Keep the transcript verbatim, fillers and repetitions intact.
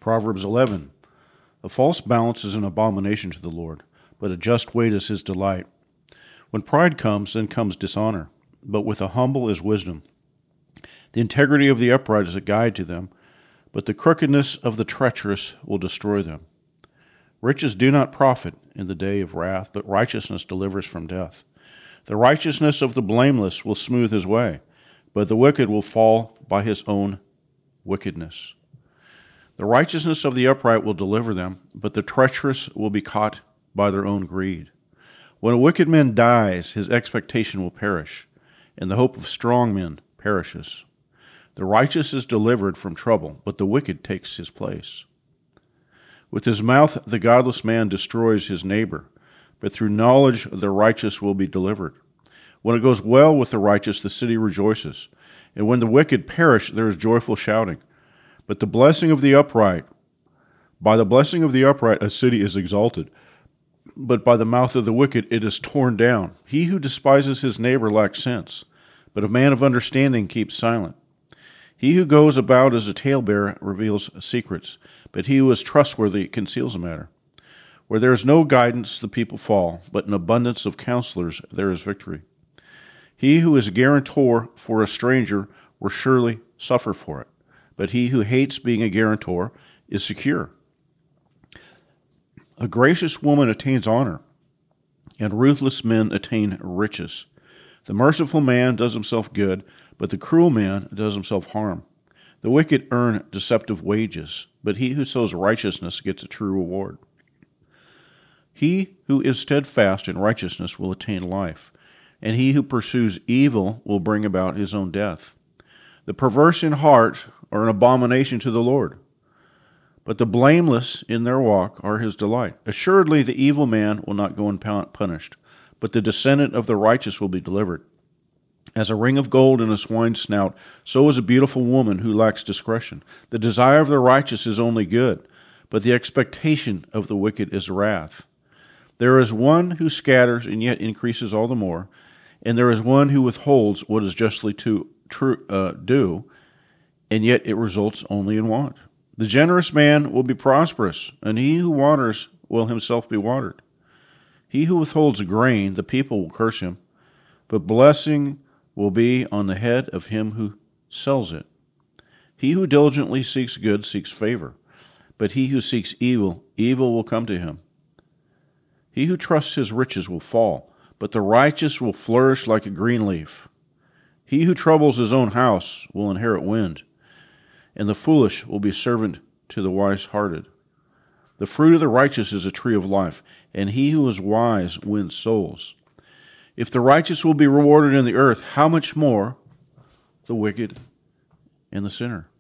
Proverbs eleven. A false balance is an abomination to the Lord, but a just weight is his delight. When pride comes, then comes dishonor, but with the humble is wisdom. The integrity of the upright is a guide to them, but the crookedness of the treacherous will destroy them. Riches do not profit in the day of wrath, but righteousness delivers from death. The righteousness of the blameless will smooth his way, but the wicked will fall by his own wickedness. The righteousness of the upright will deliver them, but the treacherous will be caught by their own greed. When a wicked man dies, his expectation will perish, and the hope of strong men perishes. The righteous is delivered from trouble, but the wicked takes his place. With his mouth the godless man destroys his neighbor, but through knowledge the righteous will be delivered. When it goes well with the righteous, the city rejoices, and when the wicked perish, there is joyful shouting. But the blessing of the upright, by the blessing of the upright, a city is exalted, but by the mouth of the wicked it is torn down. He who despises his neighbor lacks sense, but a man of understanding keeps silent. He who goes about as a talebearer reveals secrets, but he who is trustworthy conceals a matter. Where there is no guidance, the people fall, but in abundance of counselors there is victory. He who is a guarantor for a stranger will surely suffer for it, but he who hates being a guarantor is secure. A gracious woman attains honor, and ruthless men attain riches. The merciful man does himself good, but the cruel man does himself harm. The wicked earn deceptive wages, but he who sows righteousness gets a true reward. He who is steadfast in righteousness will attain life, and he who pursues evil will bring about his own death. The perverse in heart are an abomination to the Lord, but the blameless in their walk are his delight. Assuredly the evil man will not go unpunished, but the descendant of the righteous will be delivered. As a ring of gold in a swine's snout, so is a beautiful woman who lacks discretion. The desire of the righteous is only good, but the expectation of the wicked is wrath. There is one who scatters and yet increases all the more, and there is one who withholds what is justly to, true, uh, due, and yet it results only in want. The generous man will be prosperous, and he who waters will himself be watered. He who withholds grain, the people will curse him, but blessing will be on the head of him who sells it. He who diligently seeks good seeks favor, but he who seeks evil, evil will come to him. He who trusts his riches will fall, but the righteous will flourish like a green leaf. He who troubles his own house will inherit wind, and the foolish will be servant to the wise-hearted. The fruit of the righteous is a tree of life, and he who is wise wins souls. If the righteous will be rewarded in the earth, how much more the wicked and the sinner?